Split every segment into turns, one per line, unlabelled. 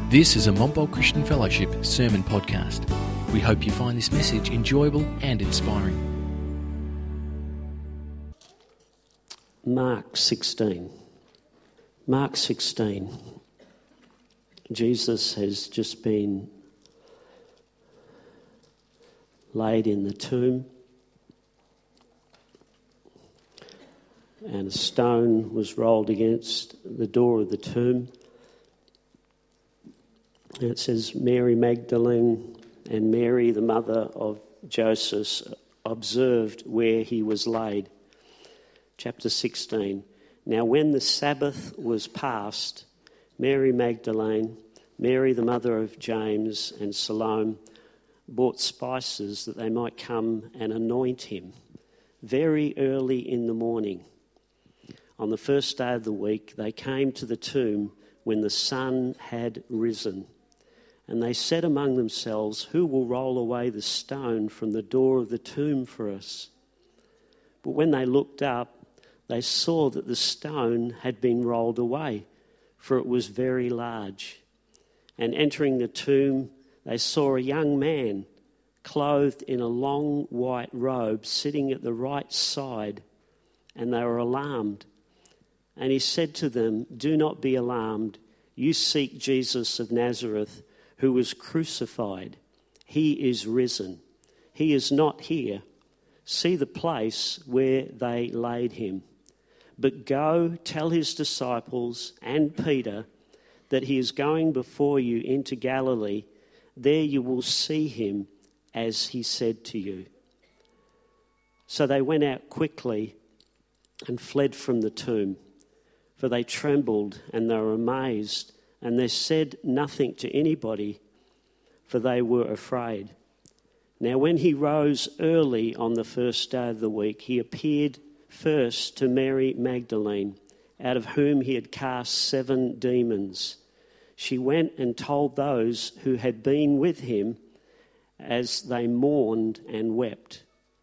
This is a Montbult Christian Fellowship sermon podcast. We hope you find this message enjoyable and inspiring.
Mark 16. Mark 16. Jesus has just been laid in the tomb, and a stone was rolled against the door of the tomb. And it says Mary Magdalene and Mary, the mother of Joseph, observed where he was laid. Chapter 16. Now when the Sabbath was past, Mary Magdalene, Mary the mother of James, and Salome bought spices that they might come and anoint him very early in the morning. On the first day of the week, they came to the tomb when the sun had risen. And they said among themselves, "Who will roll away the stone from the door of the tomb for us?" But when they looked up, they saw that the stone had been rolled away, for it was very large. And entering the tomb, they saw a young man clothed in a long white robe sitting at the right side, and they were alarmed. And he said to them, "Do not be alarmed. You seek Jesus of Nazareth, who was crucified. He is risen. He is not here. See the place where they laid him. But go tell his disciples and Peter that he is going before you into Galilee. There you will see him as he said to you." So they went out quickly and fled from the tomb, for they trembled and they were amazed, and they said nothing to anybody, for they were afraid. Now when he rose early on the first day of the week, he appeared first to Mary Magdalene, out of whom he had cast 7 demons. She went and told those who had been with him, as they mourned and wept.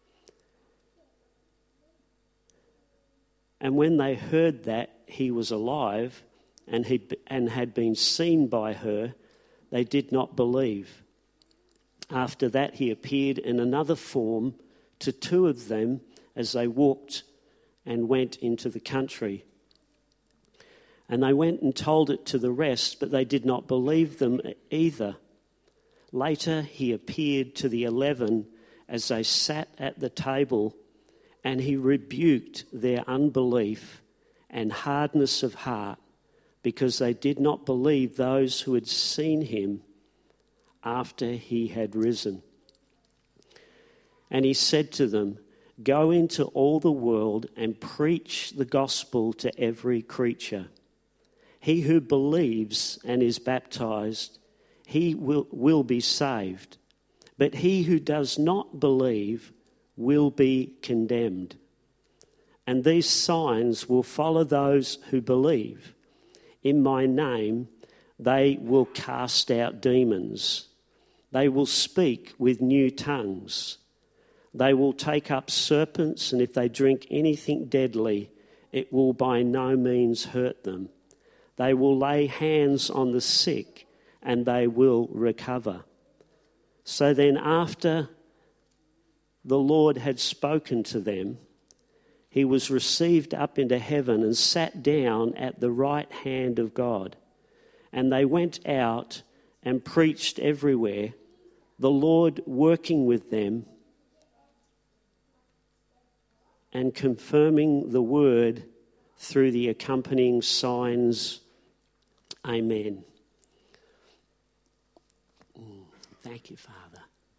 And when they heard that he was alive and had been seen by her, they did not believe. After that he appeared in another form to 2 of them as they walked and went into the country. And they went and told it to the rest, but they did not believe them either. Later he appeared to the 11 as they sat at the table, and he rebuked their unbelief and hardness of heart, because they did not believe those who had seen him after he had risen. And he said to them, "Go into all the world and preach the gospel to every creature. He who believes and is baptized, he will be saved. But he who does not believe will be condemned. And these signs will follow those who believe. In my name they will cast out demons. They will speak with new tongues. They will take up serpents, and if they drink anything deadly, it will by no means hurt them. They will lay hands on the sick, and they will recover." So then, after the Lord had spoken to them, he was received up into heaven and sat down at the right hand of God. And they went out and preached everywhere, the Lord working with them and confirming the word through the accompanying signs. Amen. Thank you, Father.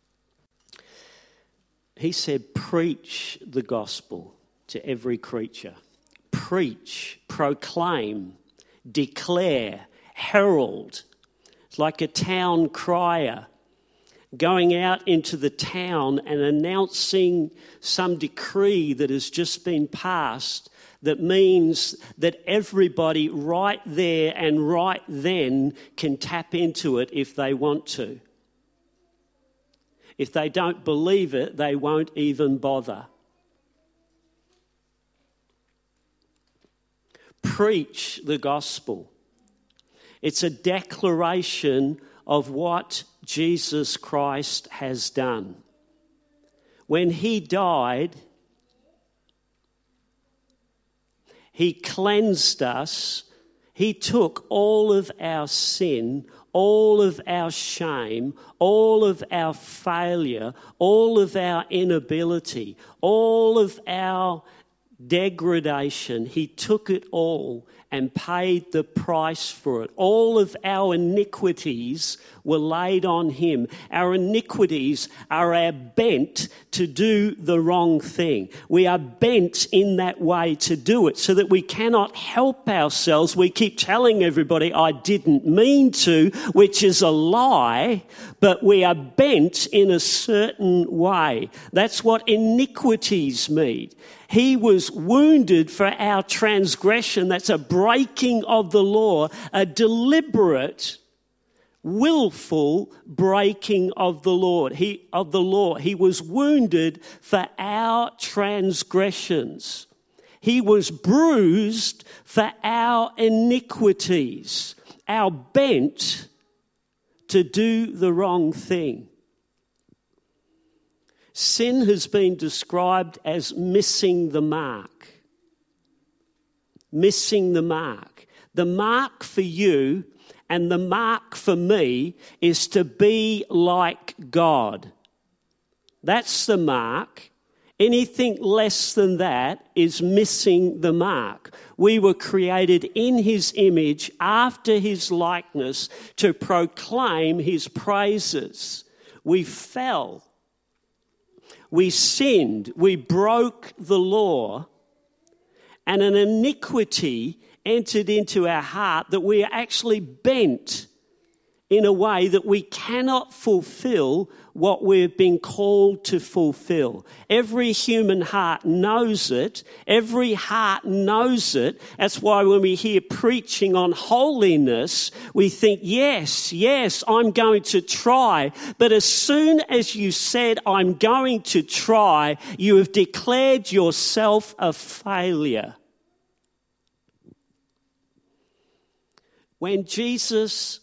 He said, preach the gospel to every creature. Preach, proclaim, declare, herald. It's like a town crier going out into the town and announcing some decree that has just been passed, that means that everybody right there and right then can tap into it if they want to. If they don't believe it, they won't even bother. Preach the gospel. It's a declaration of what Jesus Christ has done. When he died, he cleansed us. He took all of our sin, all of our shame, all of our failure, all of our inability, all of our degradation. He took it all and paid the price for it. All of our iniquities were laid on him. Our iniquities are our bent to do the wrong thing. We are bent in that way to do it so that we cannot help ourselves. We keep telling everybody, I didn't mean to, which is a lie, but we are bent in a certain way. That's what iniquities mean. He was wounded for our transgression. That's a breaking of the law, a deliberate, willful breaking of the law. He was wounded for our transgressions. He was bruised for our iniquities, our bent to do the wrong thing. Sin has been described as missing the mark. Missing the mark. The mark for you and the mark for me is to be like God. That's the mark. Anything less than that is missing the mark. We were created in his image, after his likeness, to proclaim his praises. We fell. We sinned, we broke the law, and an iniquity entered into our heart that we are actually bent in a way that we cannot fulfill what we've been called to fulfill. Every human heart knows it. Every heart knows it. That's why when we hear preaching on holiness, we think, yes, I'm going to try. But as soon as you said, I'm going to try, you have declared yourself a failure. When Jesus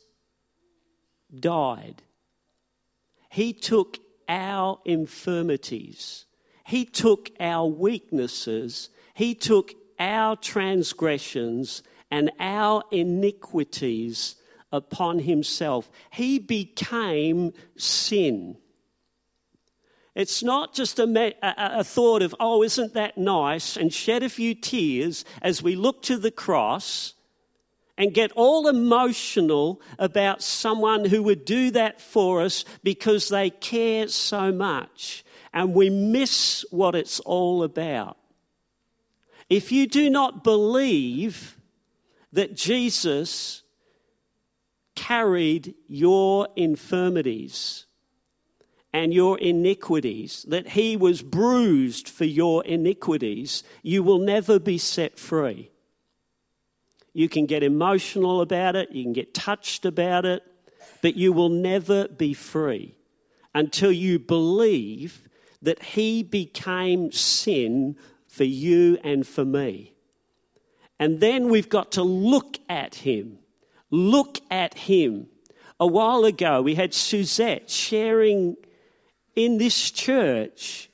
died, he took our infirmities, he took our weaknesses, he took our transgressions and our iniquities upon himself. He became sin. It's not just a thought of, oh, isn't that nice, and shed a few tears as we look to the cross and get all emotional about someone who would do that for us because they care so much, and we miss what it's all about. If you do not believe that Jesus carried your infirmities and your iniquities, that he was bruised for your iniquities, you will never be set free. You can get emotional about it, you can get touched about it, but you will never be free until you believe that he became sin for you and for me. And then we've got to look at him. Look at him. A while ago, we had Suzette sharing in this church,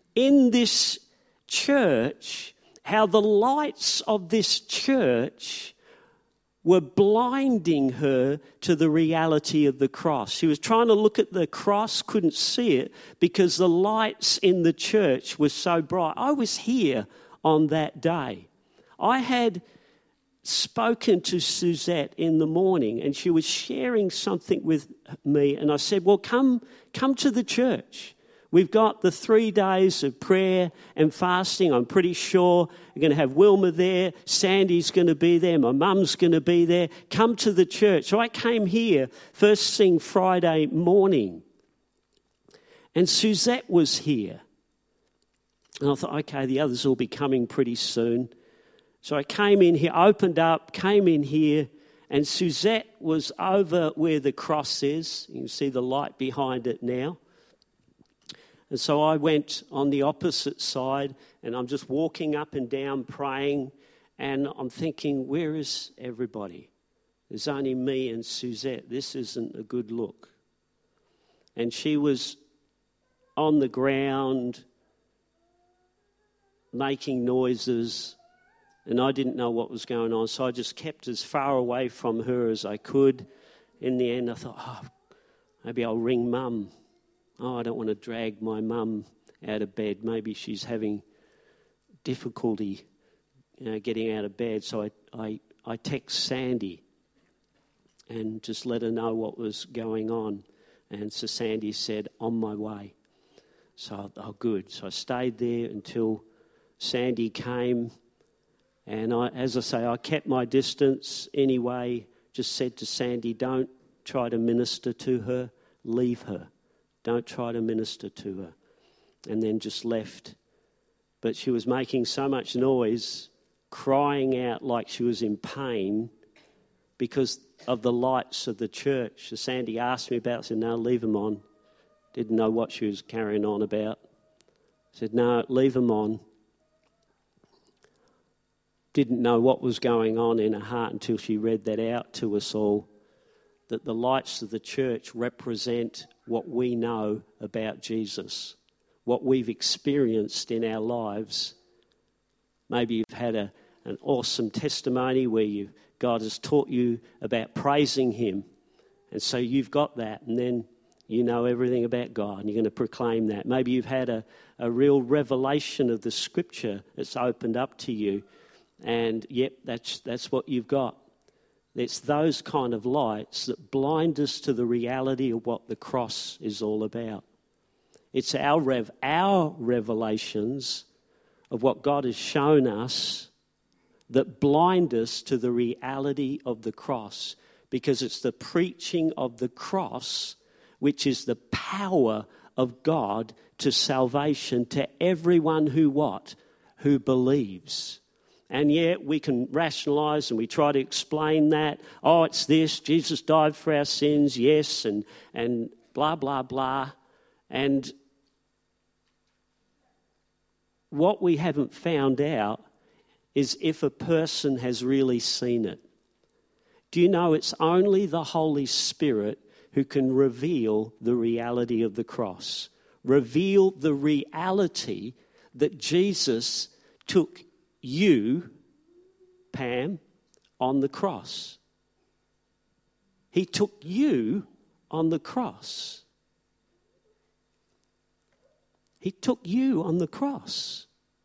how the lights of this church were blinding her to the reality of the cross. She was trying to look at the cross, couldn't see it because the lights in the church were so bright. I was here on that day. I had spoken to Suzette in the morning and she was sharing something with me, and I said, well, come to the church. We've got the 3 days of prayer and fasting. I'm pretty sure we're going to have Wilma there. Sandy's going to be there. My mum's going to be there. Come to the church. So I came here first thing Friday morning, and Suzette was here. And I thought, okay, the others will be coming pretty soon. So I came in here, opened up, came in here, and Suzette was over where the cross is. You can see the light behind it now. And so I went on the opposite side, and I'm just walking up and down praying, and I'm thinking, where is everybody? There's only me and Suzette. This isn't a good look. And she was on the ground making noises, and I didn't know what was going on, so I just kept as far away from her as I could. In the end, I thought, maybe I'll ring Mum. I don't want to drag my mum out of bed. Maybe she's having difficulty getting out of bed. So I text Sandy and just let her know what was going on. And so Sandy said, on my way. So, good. So I stayed there until Sandy came. And as I say, I kept my distance anyway. Just said to Sandy, don't try to minister to her. Leave her. Don't try to minister to her. And then just left. But she was making so much noise, crying out like she was in pain because of the lights of the church. So Sandy asked me about it. I said, no, leave them on. Didn't know what she was carrying on about. I said, no, leave them on. Didn't know what was going on in her heart until she read that out to us all, that the lights of the church represent what we know about Jesus, what we've experienced in our lives. Maybe you've had an awesome testimony where God has taught you about praising him, and so you've got that, and then you know everything about God, and you're going to proclaim that. Maybe you've had a real revelation of the Scripture that's opened up to you, and yep, that's what you've got. It's those kind of lights that blind us to the reality of what the cross is all about. It's our revelations of what God has shown us that blind us to the reality of the cross, because it's the preaching of the cross which is the power of God to salvation to everyone who believes. And yet we can rationalise and we try to explain that. Oh, it's this, Jesus died for our sins, yes, and blah, blah, blah. And what we haven't found out is if a person has really seen it. Do you know it's only the Holy Spirit who can reveal the reality of the cross, reveal the reality that Jesus took you, Pam, on the cross. He took you on the cross. He took you on the cross.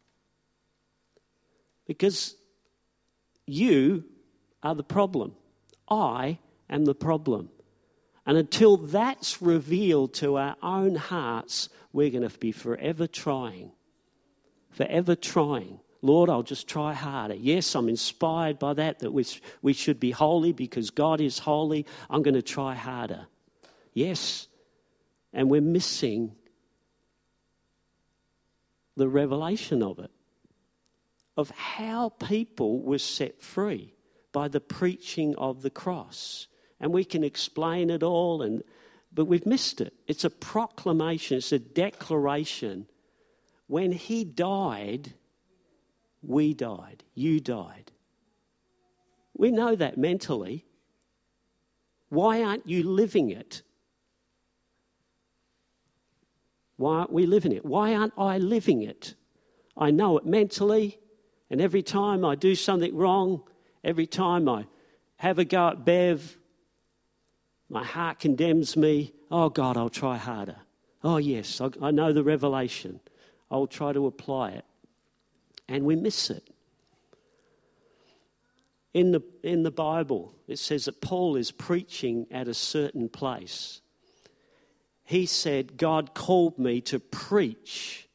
Because you are the problem. I am the problem. And until that's revealed to our own hearts, we're going to be forever trying. Forever trying. Lord, I'll just try harder. Yes, I'm inspired by that we should be holy because God is holy. I'm going to try harder. Yes, and we're missing the revelation of it, of how people were set free by the preaching of the cross. And we can explain it all, but we've missed it. It's a proclamation, it's a declaration. When he died, we died, you died. We know that mentally. Why aren't you living it? Why aren't we living it? Why aren't I living it? I know it mentally, and every time I do something wrong, every time I have a go at Bev, my heart condemns me. Oh, God, I'll try harder. Oh, yes, I know the revelation. I'll try to apply it. And we miss it. In the Bible, it says that Paul is preaching at a certain place. He said, God called me to preach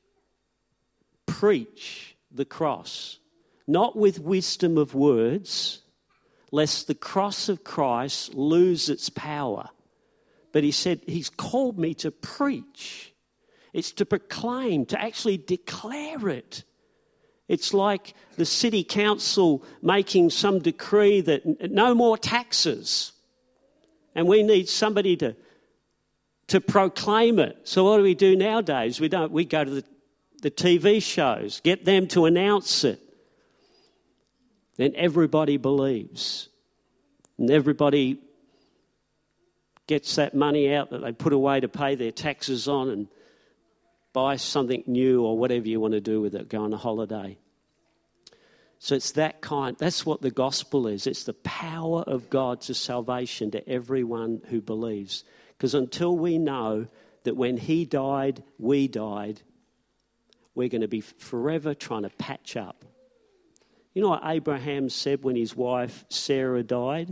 the cross, not with wisdom of words, lest the cross of Christ lose its power. But he said, he's called me to preach. It's to proclaim, to actually declare it. It's like the city council making some decree that no more taxes. And we need somebody to proclaim it. So what do we do nowadays? We go to the TV shows, get them to announce it. Then everybody believes. And everybody gets that money out that they put away to pay their taxes on and buy something new or whatever you want to do with it, go on a holiday. So it's that's what the gospel is. It's the power of God to salvation to everyone who believes. Because until we know that when he died, we died, we're going to be forever trying to patch up. You know what Abraham said when his wife Sarah died?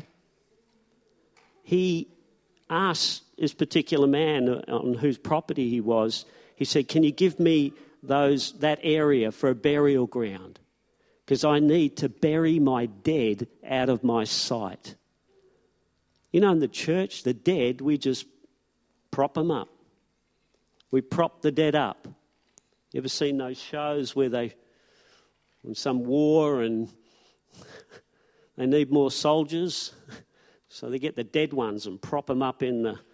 He asked this particular man on whose property he was, he said, can you give me that area for a burial ground? Because I need to bury my dead out of my sight. You know, in the church, the dead, we just prop them up. We prop the dead up. You ever seen those shows where when some war and they need more soldiers, so they get the dead ones and prop them up in the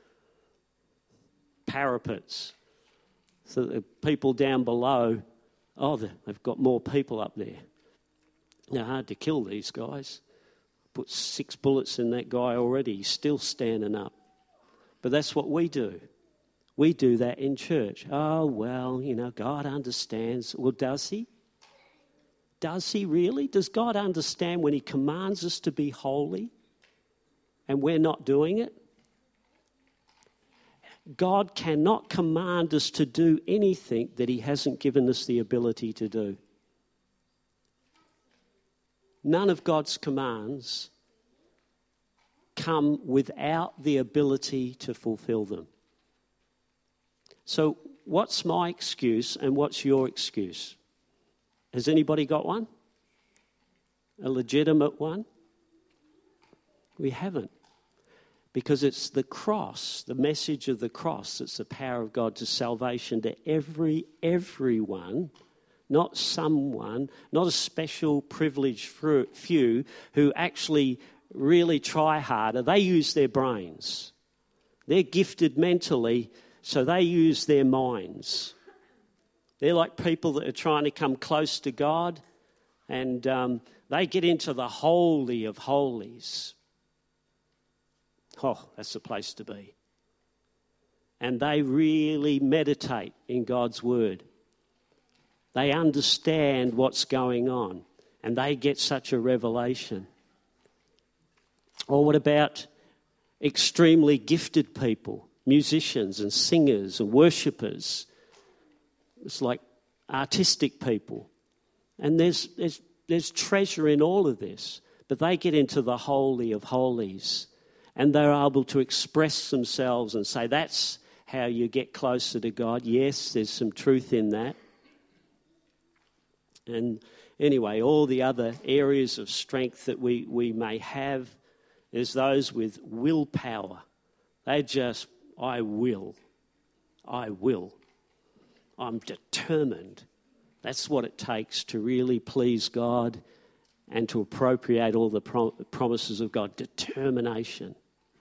parapets so that the people down below, they've got more people up there. They're hard to kill, these guys. Put 6 bullets in that guy already. He's still standing up. But that's what we do. We do that in church. Oh, well, God understands. Well, does he? Does he really? Does God understand when he commands us to be holy and we're not doing it? God cannot command us to do anything that he hasn't given us the ability to do. None of God's commands come without the ability to fulfill them. So what's my excuse and what's your excuse? Has anybody got one? A legitimate one? We haven't. Because it's the cross, the message of the cross, that's the power of God to salvation to everyone, not someone, not a special privileged few who actually really try harder. They use their brains. They're gifted mentally, so they use their minds. They're like people that are trying to come close to God, and they get into the Holy of Holies. Oh, that's the place to be. And they really meditate in God's word. They understand what's going on, and they get such a revelation. Or what about extremely gifted people, musicians and singers and worshippers? It's like artistic people. And there's treasure in all of this, but they get into the Holy of Holies, and they're able to express themselves and say, that's how you get closer to God. Yes, there's some truth in that. And anyway, all the other areas of strength that we may have is those with willpower. They just, I will. I'm determined. That's what it takes to really please God and to appropriate all the promises of God. Determination.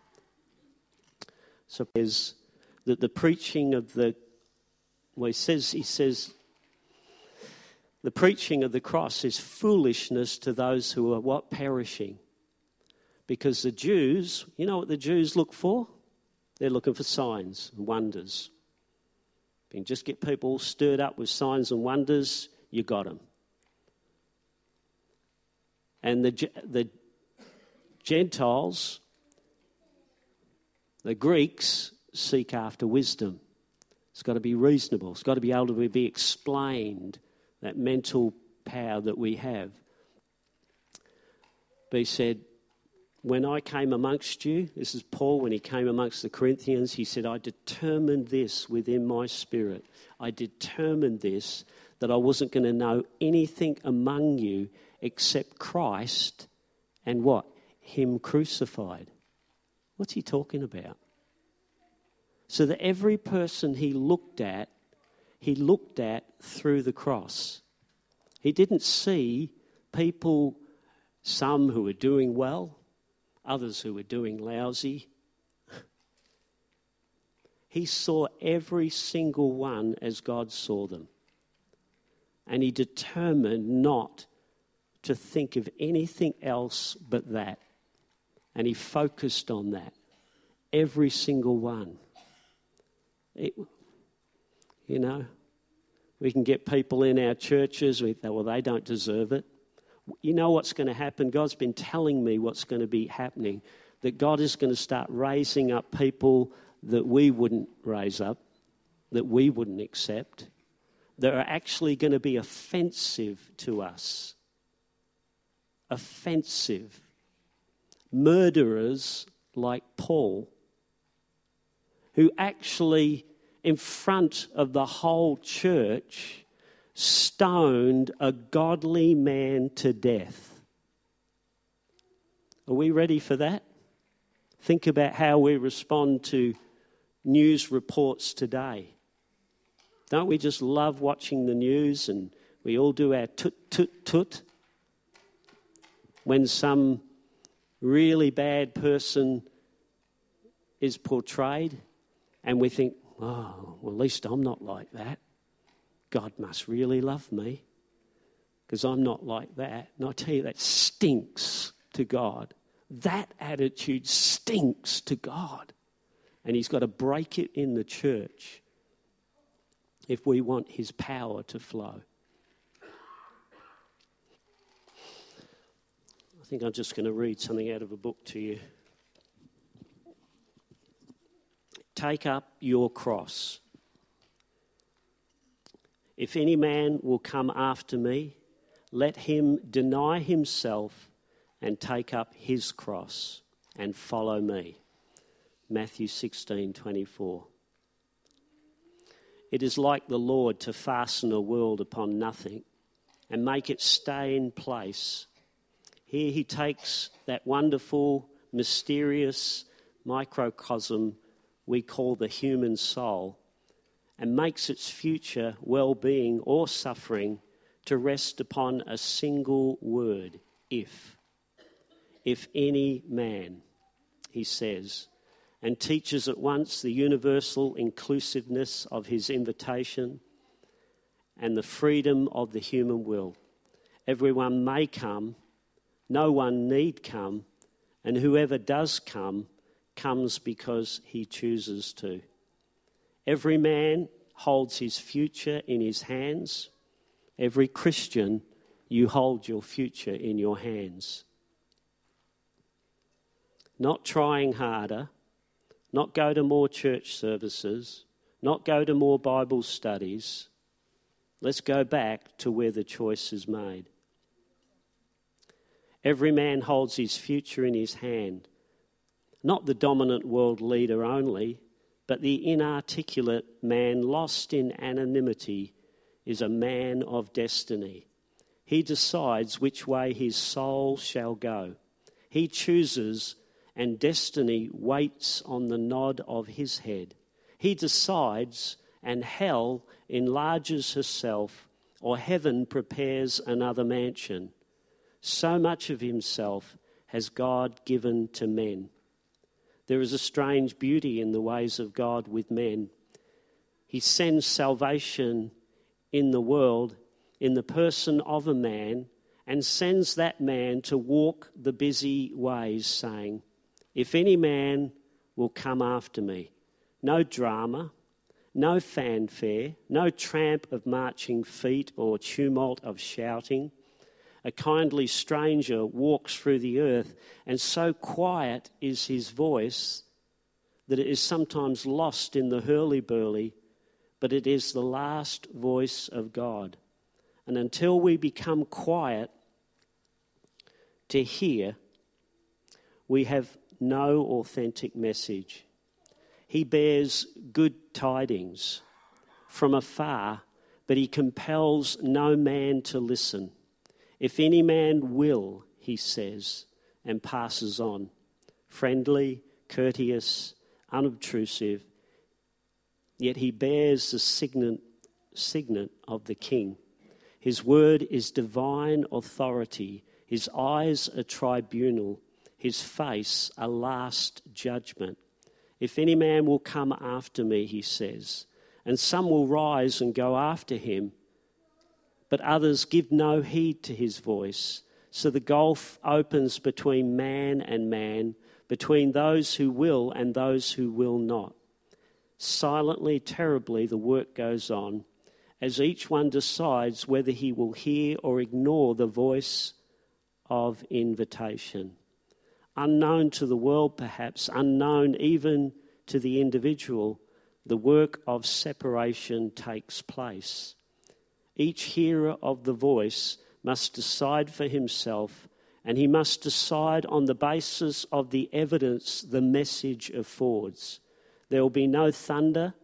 So there's that the preaching of he says, the preaching of the cross is foolishness to those who are what? Perishing. Because the Jews, you know what the Jews look for? They're looking for signs and wonders. If you can just get people stirred up with signs and wonders, you got them. And the Gentiles, the Greeks, seek after wisdom. It's got to be reasonable. It's got to be able to be explained, that mental power that we have. But he said, when I came amongst you, this is Paul when he came amongst the Corinthians, he said, I determined this within my spirit. I determined this, that I wasn't going to know anything among you except Christ and what? Him crucified. What's he talking about? So that every person he looked at through the cross. He didn't see people, some who were doing well, others who were doing lousy. He saw every single one as God saw them. And he determined not to think of anything else but that. And he focused on that. Every single one. We can get people in our churches, we think, well, they don't deserve it. You know what's going to happen? God's been telling me what's going to be happening, that God is going to start raising up people that we wouldn't raise up, that we wouldn't accept, that are actually going to be offensive to us. Offensive. Murderers like Paul, who actually, in front of the whole church, stoned a godly man to death. Are we ready for that? Think about how we respond to news reports today. Don't we just love watching the news, and we all do our tut, tut, tut when some really bad person is portrayed, and we think, oh, well, at least I'm not like that. God must really love me because I'm not like that. And I tell you, that stinks to God. That attitude stinks to God. And he's got to break it in the church if we want his power to flow. I think I'm just going to read something out of a book to you. Take up your cross. If any man will come after me, let him deny himself and take up his cross and follow me. Matthew 16:24. It is like the Lord to fasten a world upon nothing and make it stay in place. Here he takes that wonderful, mysterious microcosm we call the human soul and makes its future well-being or suffering to rest upon a single word, if. If any man, he says, and teaches at once the universal inclusiveness of his invitation and the freedom of the human will. Everyone may come, no one need come, and whoever does come, comes because he chooses to. Every man holds his future in his hands. Every Christian, you hold your future in your hands. Not trying harder, not go to more church services, not go to more Bible studies. Let's go back to where the choice is made. Every man holds his future in his hand. Not the dominant world leader only, but the inarticulate man lost in anonymity is a man of destiny. He decides which way his soul shall go. He chooses, and destiny waits on the nod of his head. He decides, and hell enlarges herself, or heaven prepares another mansion. So much of himself has God given to men. There is a strange beauty in the ways of God with men. He sends salvation in the world in the person of a man and sends that man to walk the busy ways, saying, if any man will come after me, no drama, no fanfare, no tramp of marching feet or tumult of shouting. A kindly stranger walks through the earth, and so quiet is his voice that it is sometimes lost in the hurly-burly, but it is the last voice of God. And until we become quiet to hear, we have no authentic message. He bears good tidings from afar, but he compels no man to listen. If any man will, he says, and passes on, friendly, courteous, unobtrusive, yet he bears the signet of the King. His word is divine authority. His eyes a tribunal. His face a last judgment. If any man will come after me, he says, and some will rise and go after him, but others give no heed to his voice. So the gulf opens between man, between those who will and those who will not. Silently, terribly, the work goes on, as each one decides whether he will hear or ignore the voice of invitation. Unknown to the world, perhaps, unknown even to the individual, the work of separation takes place. Each hearer of the voice must decide for himself, and he must decide on the basis of the evidence the message affords. There will be no thunder,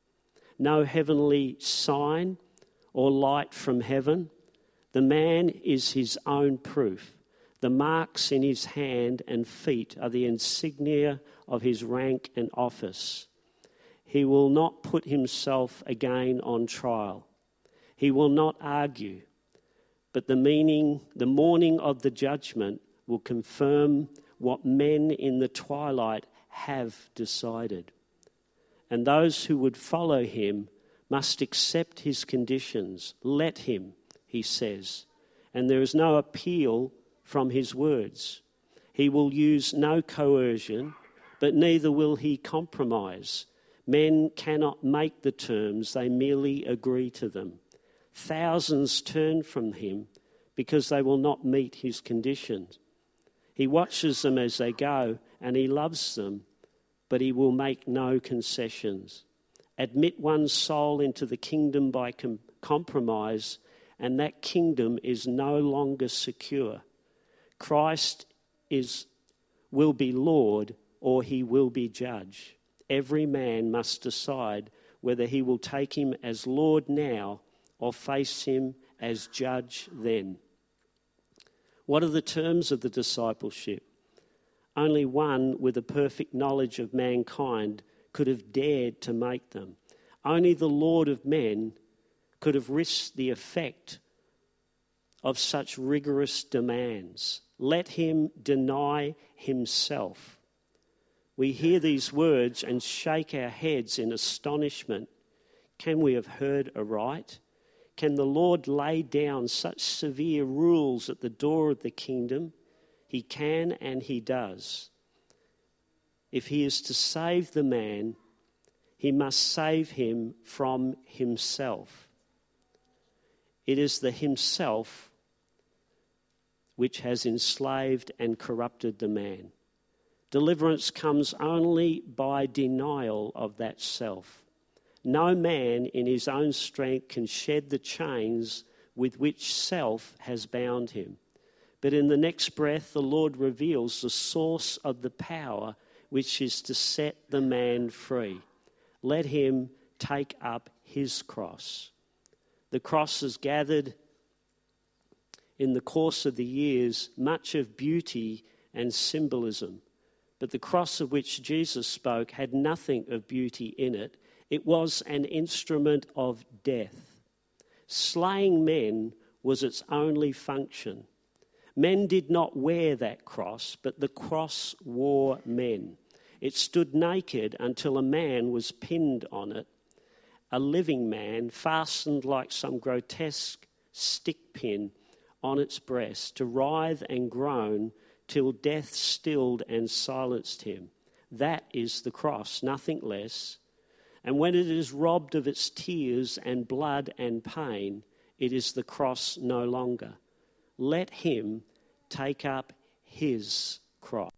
no heavenly sign or light from heaven. The man is his own proof. The marks in his hand and feet are the insignia of his rank and office. He will not put himself again on trial. He will not argue, but the morning of the judgment will confirm what men in the twilight have decided. And those who would follow him must accept his conditions. Let him, he says. And there is no appeal from his words. He will use no coercion, but neither will he compromise. Men cannot make the terms, they merely agree to them. Thousands turn from him because they will not meet his conditions. He watches them as they go, and he loves them, but he will make no concessions. Admit one's soul into the kingdom by compromise, and that kingdom is no longer secure. Christ will be Lord, or he will be judge. Every man must decide whether he will take him as Lord now or face him as judge then. What are the terms of the discipleship? Only one with a perfect knowledge of mankind could have dared to make them. Only the Lord of men could have risked the effect of such rigorous demands. Let him deny himself. We hear these words and shake our heads in astonishment. Can we have heard aright? Can the Lord lay down such severe rules at the door of the kingdom? He can and he does. If he is to save the man, he must save him from himself. It is the himself which has enslaved and corrupted the man. Deliverance comes only by denial of that self. No man in his own strength can shed the chains with which self has bound him. But in the next breath, the Lord reveals the source of the power which is to set the man free. Let him take up his cross. The cross has gathered in the course of the years much of beauty and symbolism. But the cross of which Jesus spoke had nothing of beauty in it. It was an instrument of death. Slaying men was its only function. Men did not wear that cross, but the cross wore men. It stood naked until a man was pinned on it, a living man fastened like some grotesque stick pin on its breast to writhe and groan till death stilled and silenced him. That is the cross, nothing less. And when it is robbed of its tears and blood and pain, it is the cross no longer. Let him take up his cross.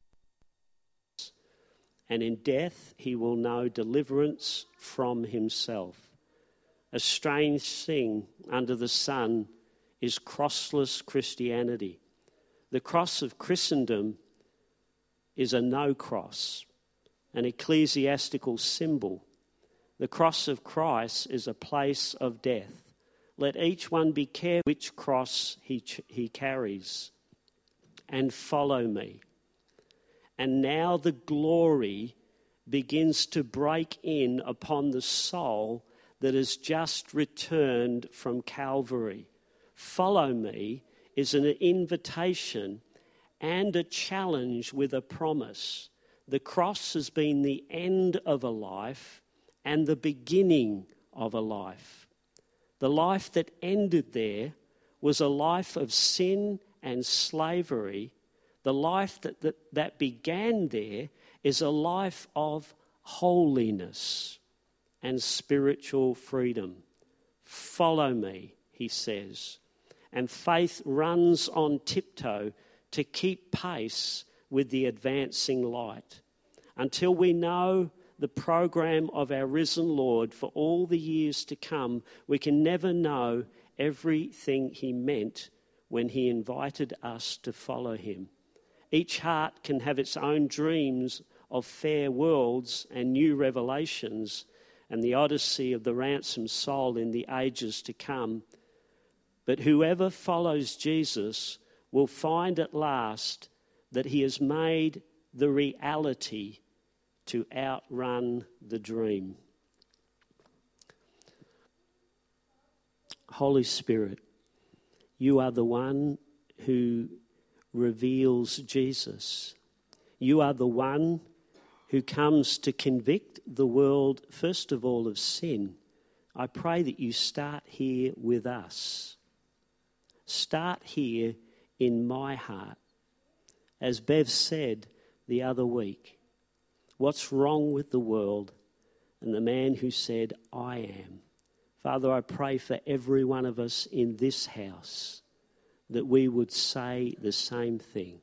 And in death he will know deliverance from himself. A strange thing under the sun is crossless Christianity. The cross of Christendom is a no cross, an ecclesiastical symbol. The cross of Christ is a place of death. Let each one be careful which cross he carries, and follow me. And now the glory begins to break in upon the soul that has just returned from Calvary. Follow me is an invitation and a challenge with a promise. The cross has been the end of a life and the beginning of a life. The life that ended there was a life of sin and slavery, the life that began there is a life of holiness and spiritual freedom. Follow me, he says. And faith runs on tiptoe to keep pace with the advancing light. Until we know the program of our risen Lord for all the years to come, we can never know everything he meant when he invited us to follow him. Each heart can have its own dreams of fair worlds and new revelations and the odyssey of the ransomed soul in the ages to come. But whoever follows Jesus will find at last that he has made the reality to outrun the dream. Holy Spirit, you are the one who reveals Jesus. You are the one who comes to convict the world, first of all, of sin. I pray that you start here with us. Start here in my heart. As Bev said the other week, what's wrong with the world? And the man who said, I am. Father, I pray for every one of us in this house that we would say the same thing.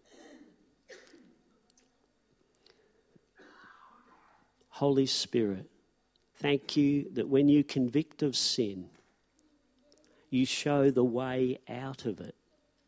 Holy Spirit, thank you that when you convict of sin, you show the way out of it.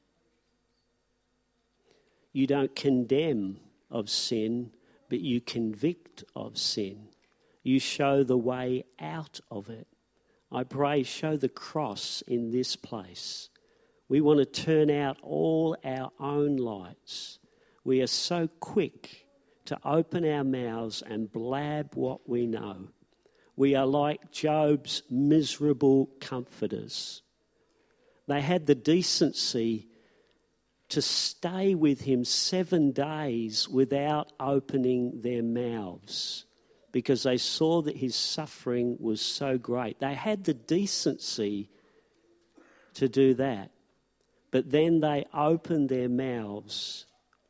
You don't condemn of sin, but you convict of sin. You show the way out of it. I pray, show the cross in this place. We want to turn out all our own lights. We are so quick to open our mouths and blab what we know. We are like Job's miserable comforters. They had the decency to stay with him 7 days without opening their mouths because they saw that his suffering was so great. They had the decency to do that. But then they opened their mouths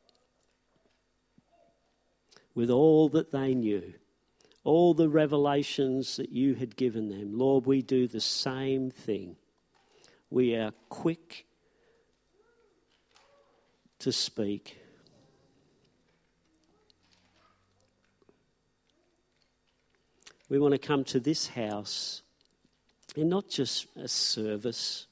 with all that they knew, all the revelations that you had given them. Lord, we do the same thing. We are quick to speak. We want to come to this house and not just a service,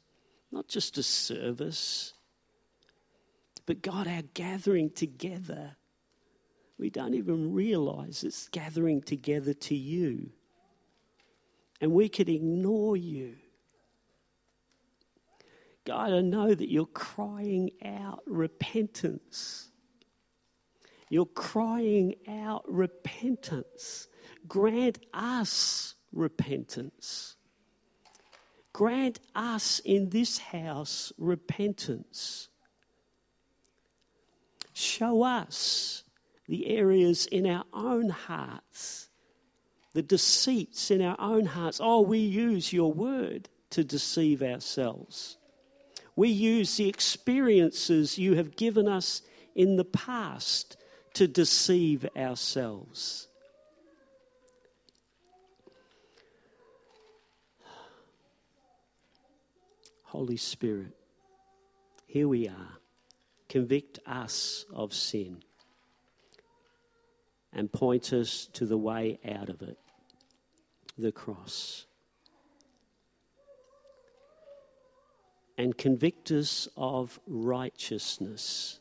but God, our gathering together. We don't even realise it's gathering together to you. And we could ignore you. God, I know that you're crying out repentance. You're crying out repentance. Grant us repentance. Grant us in this house repentance. Show us the areas in our own hearts, the deceits in our own hearts. Oh, we use your word to deceive ourselves. We use the experiences you have given us in the past to deceive ourselves. Holy Spirit, here we are. Convict us of sin and point us to the way out of it, the cross. And convict us of righteousness.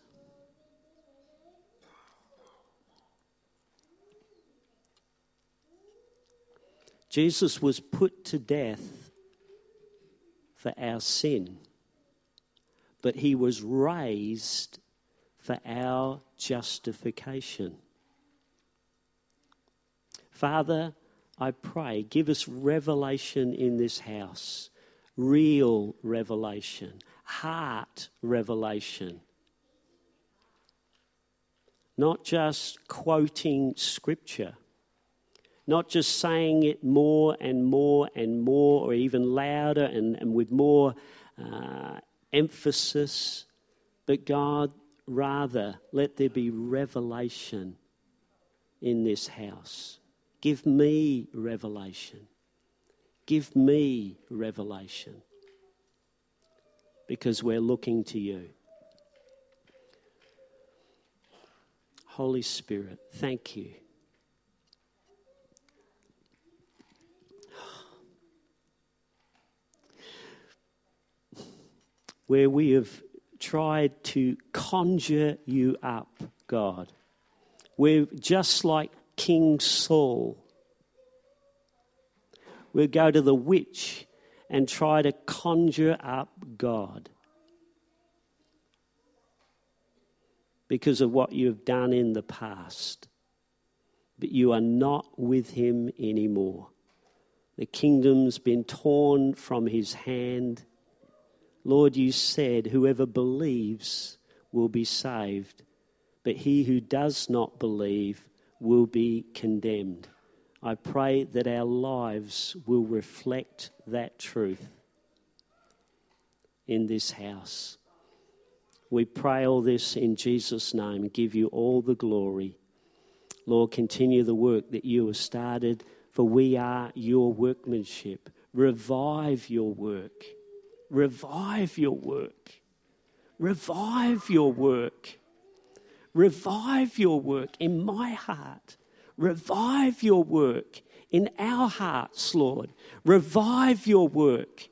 Jesus was put to death for our sin, but he was raised for our justification. Father, I pray, give us revelation in this house. Real revelation, heart revelation. Not just quoting scripture, not just saying it more and more and more, or even louder and with more emphasis, But God, rather, let there be revelation in this house. Give me revelation. Give me revelation. Because we're looking to you. Holy Spirit, thank you. Where we have tried to conjure you up, God. We're just like King Saul. We'll go to the witch and try to conjure up God because of what you've done in the past. But you are not with him anymore. The kingdom's been torn from his hand. Lord, you said whoever believes will be saved, but he who does not believe will be condemned. I pray that our lives will reflect that truth in this house. We pray all this in Jesus' name and give you all the glory. Lord, continue the work that you have started, for we are your workmanship. Revive your work. Revive your work. Revive your work. Revive your work in my heart. Revive your work in our hearts, Lord. Revive your work.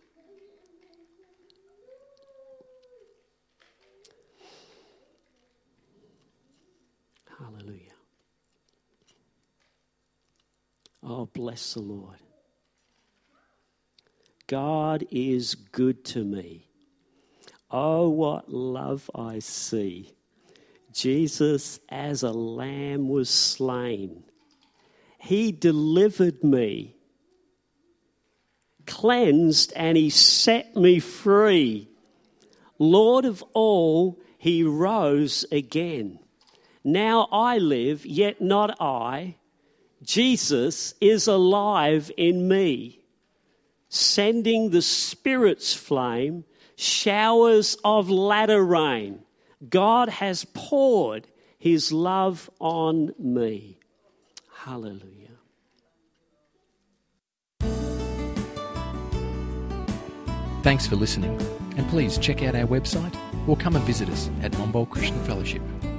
Hallelujah. Oh, bless the Lord. God is good to me. Oh, what love I see. Jesus as a lamb was slain. He delivered me, cleansed, and he set me free. Lord of all, he rose again. Now I live, yet not I. Jesus is alive in me, sending the Spirit's flame, showers of latter rain. God has poured his love on me. Hallelujah.
Thanks for listening, and please check out our website or come and visit us at Monbulk Christian Fellowship.